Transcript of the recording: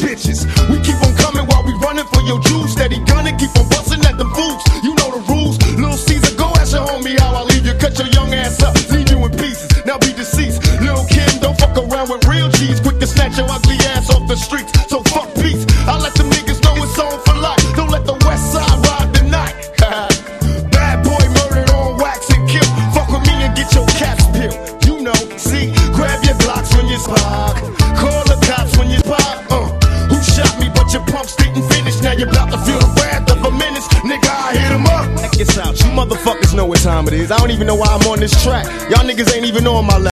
bitches. We keep on coming while we running for your Jews. Steady gunning, keep on busting at them fools. You know the rules. Lil Caesar, go ask your homie how I leave you. Cut your young ass up, leave you in pieces. Now be deceased. Lil Kim, don't fuck around with real G's. Quick to snatch your ugly ass off the streets. So fuck peace. I let them niggas know it's on for life. Don't let the West Side ride the night. Bad boy murdered on wax and kill. Fuck with me and get your caps peeled. You know, see, grab your blocks when you spark. Call the cops when you pop. Who shot me but your pumps didn't finish. Now you're about to feel the wrath of a menace. Nigga, I hit him up. Check this out, you motherfuckers know what time it is. I don't even know why I'm on this track. Y'all niggas ain't even on my level.